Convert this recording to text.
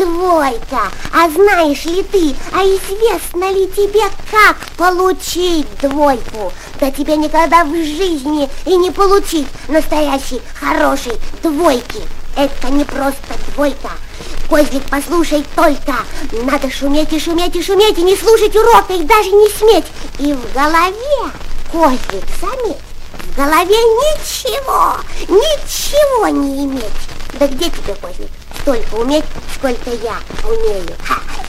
двойка. А знаешь ли ты, а известно ли тебе, как получить двойку? Да тебе никогда в жизни и не получить настоящей хорошей двойки. Это не просто двойка. Козлик, послушай только. Надо шуметь и шуметь и шуметь, и не слушать урока, и даже не сметь. И в голове, Козлик, заметь, в голове ничего не иметь. Да где тебе, Козлик, столько уметь, сколько я умею? Ха!